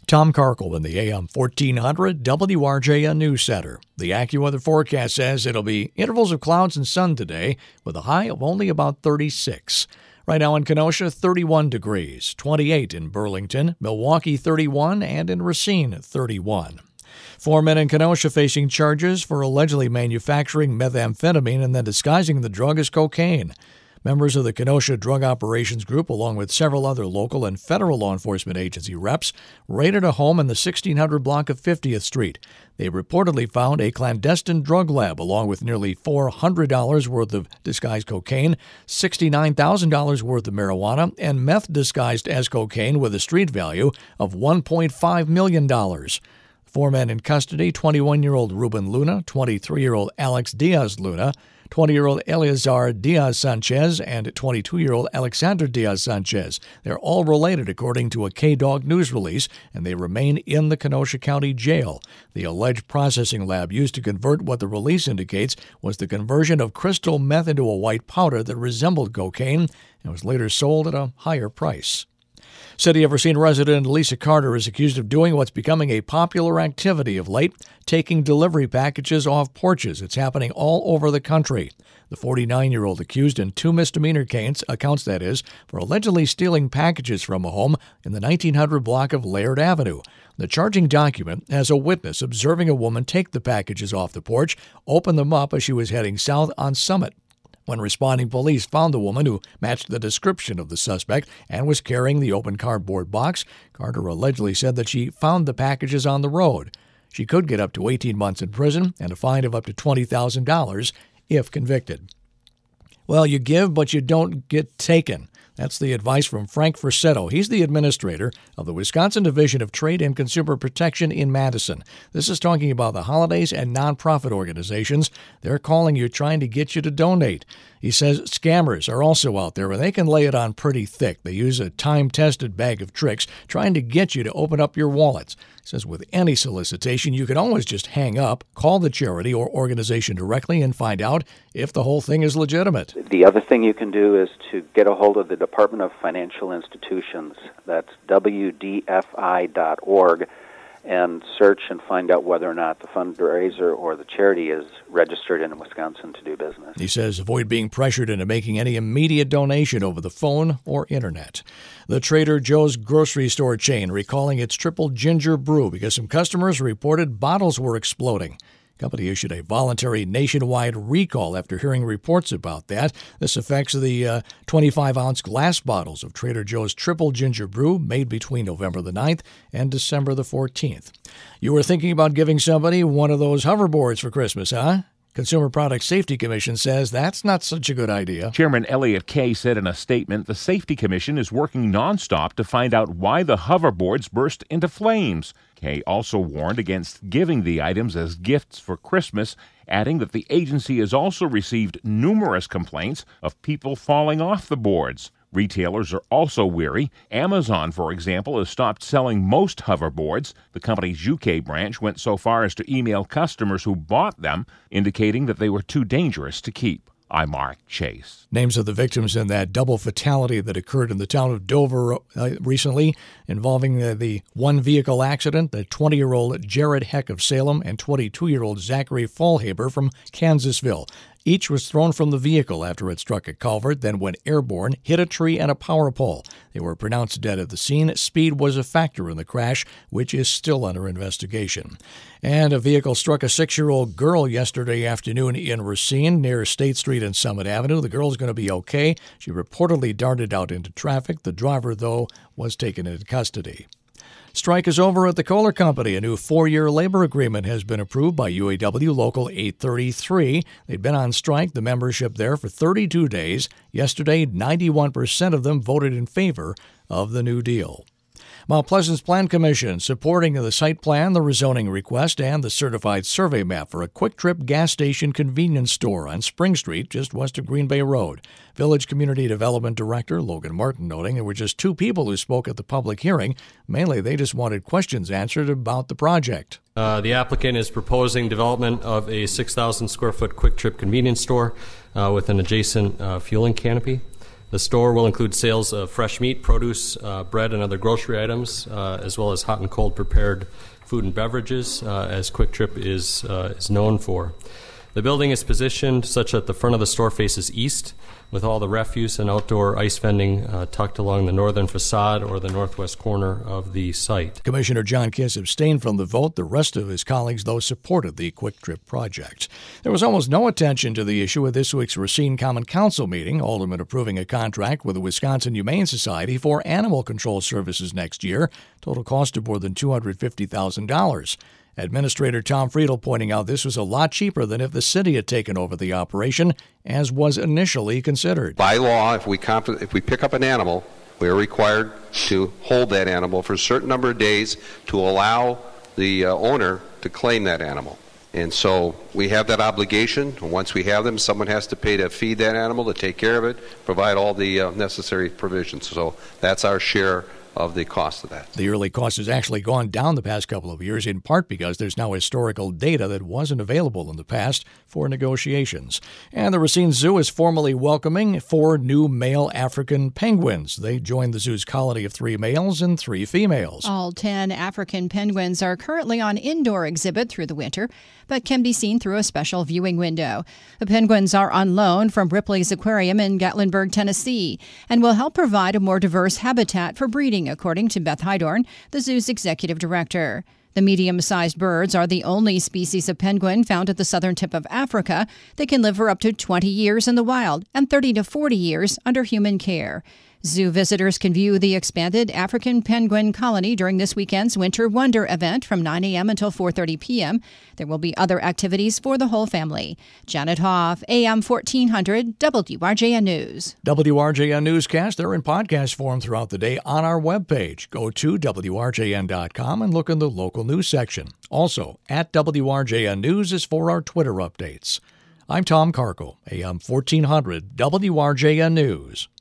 Tom Karkel in the AM 1400 WRJN News Center. The AccuWeather forecast says it'll be intervals of clouds and sun today with a high of only about 36. Right now in Kenosha, 31 degrees, 28 in Burlington, Milwaukee 31, and in Racine 31. 4 men in Kenosha facing charges for allegedly manufacturing methamphetamine and then disguising the drug as cocaine. Members of the Kenosha Drug Operations Group, along with several other local and federal law enforcement agency reps, raided a home in the 1600 block of 50th Street. They reportedly found a clandestine drug lab along with nearly $400 worth of disguised cocaine, $69,000 worth of marijuana, and meth disguised as cocaine with a street value of $1.5 million. 4 men in custody, 21-year-old Ruben Luna, 23-year-old Alex Diaz Luna, 20-year-old Eleazar Diaz Sanchez, and 22-year-old Alexander Diaz Sanchez. They're all related, according to a K-Dog news release, and they remain in the Kenosha County Jail. The alleged processing lab used to convert what the release indicates was the conversion of crystal meth into a white powder that resembled cocaine and was later sold at a higher price. City of Racine resident Lisa Carter is accused of doing what's becoming a popular activity of late, taking delivery packages off porches. It's happening all over the country. The 49-year-old accused in 2 misdemeanor accounts for allegedly stealing packages from a home in the 1900 block of Laird Avenue. The charging document has a witness observing a woman take the packages off the porch, open them up as she was heading south on Summit. When responding police found the woman who matched the description of the suspect and was carrying the open cardboard box, Carter allegedly said that she found the packages on the road. She could get up to 18 months in prison and a fine of up to $20,000 if convicted. Well, you give, but you don't get taken. That's the advice from Frank Forsetto. He's the administrator of the Wisconsin Division of Trade and Consumer Protection in Madison. This is talking about the holidays and nonprofit organizations. They're calling you, trying to get you to donate. He says scammers are also out there, and they can lay it on pretty thick. They use a time-tested bag of tricks trying to get you to open up your wallets. He says with any solicitation, you can always just hang up, call the charity or organization directly, and find out if the whole thing is legitimate. The other thing you can do is to get a hold of the Department of Financial Institutions. That's WDFI.org. And search and find out whether or not the fundraiser or the charity is registered in Wisconsin to do business. He says avoid being pressured into making any immediate donation over the phone or internet. The Trader Joe's grocery store chain recalling its triple ginger brew because some customers reported bottles were exploding. The company issued a voluntary nationwide recall after hearing reports about that. This affects the 25-ounce glass bottles of Trader Joe's Triple Ginger Brew made between November the 9th and December the 14th. You were thinking about giving somebody one of those hoverboards for Christmas, huh? Consumer Product Safety Commission says that's not such a good idea. Chairman Elliot Kay said in a statement the Safety Commission is working nonstop to find out why the hoverboards burst into flames. Kay also warned against giving the items as gifts for Christmas, adding that the agency has also received numerous complaints of people falling off the boards. Retailers are also weary. Amazon, for example, has stopped selling most hoverboards. The company's UK branch went so far as to email customers who bought them, indicating that they were too dangerous to keep. I'm Mark Chase. Names of the victims in that double fatality that occurred in the town of Dover recently, involving the one-vehicle accident, the 20-year-old Jared Heck of Salem and 22-year-old Zachary Fallhaber from Kansasville. Each was thrown from the vehicle after it struck a culvert, then went airborne, hit a tree and a power pole. They were pronounced dead at the scene. Speed was a factor in the crash, which is still under investigation. And a vehicle struck a 6-year-old girl yesterday afternoon in Racine near State Street and Summit Avenue. The girl's going to be okay. She reportedly darted out into traffic. The driver, though, was taken into custody. Strike is over at the Kohler Company. A new 4-year labor agreement has been approved by UAW Local 833. They've been on strike, the membership there, for 32 days. Yesterday, 91% of them voted in favor of the new deal. Mount Pleasant's Plan Commission supporting the site plan, the rezoning request, and the certified survey map for a Quick Trip gas station convenience store on Spring Street, just west of Green Bay Road. Village Community Development Director Logan Martin noting there were just 2 people who spoke at the public hearing. Mainly, they just wanted questions answered about the project. The applicant is proposing development of a 6,000 square foot Quick Trip convenience store with an adjacent fueling canopy. The store will include sales of fresh meat, produce, bread, and other grocery items, as well as hot and cold prepared food and beverages, as Kwik Trip is known for. The building is positioned such that the front of the store faces east, with all the refuse and outdoor ice vending tucked along the northern facade or the northwest corner of the site. Commissioner John Kiss abstained from the vote. The rest of his colleagues, though, supported the Kwik Trip project. There was almost no attention to the issue at this week's Racine Common Council meeting. Aldermen approving a contract with the Wisconsin Humane Society for animal control services next year. Total cost of more than $250,000. Administrator Tom Friedel pointing out this was a lot cheaper than if the city had taken over the operation, as was initially considered. By law, if we pick up an animal, we are required to hold that animal for a certain number of days to allow the owner to claim that animal. And so we have that obligation. Once we have them, someone has to pay to feed that animal, to take care of it, provide all the necessary provisions. So that's our share of the cost of that. The yearly cost has actually gone down the past couple of years, in part because there's now historical data that wasn't available in the past for negotiations. And the Racine Zoo is formally welcoming 4 new male African penguins. They joined the zoo's colony of 3 males and 3 females. All 10 African penguins are currently on indoor exhibit through the winter, but can be seen through a special viewing window. The penguins are on loan from Ripley's Aquarium in Gatlinburg, Tennessee, and will help provide a more diverse habitat for breeding, according to Beth Hydorn, the zoo's executive director. The medium-sized birds are the only species of penguin found at the southern tip of Africa. They can live for up to 20 years in the wild and 30 to 40 years under human care. Zoo visitors can view the expanded African penguin colony during this weekend's Winter Wonder event from 9 a.m. until 4:30 p.m. There will be other activities for the whole family. Janet Hoff, AM 1400, WRJN News. WRJN Newscast, they're in podcast form throughout the day on our webpage. Go to WRJN.com and look in the local news section. Also, at WRJN News is for our Twitter updates. I'm Tom Carco, AM 1400, WRJN News.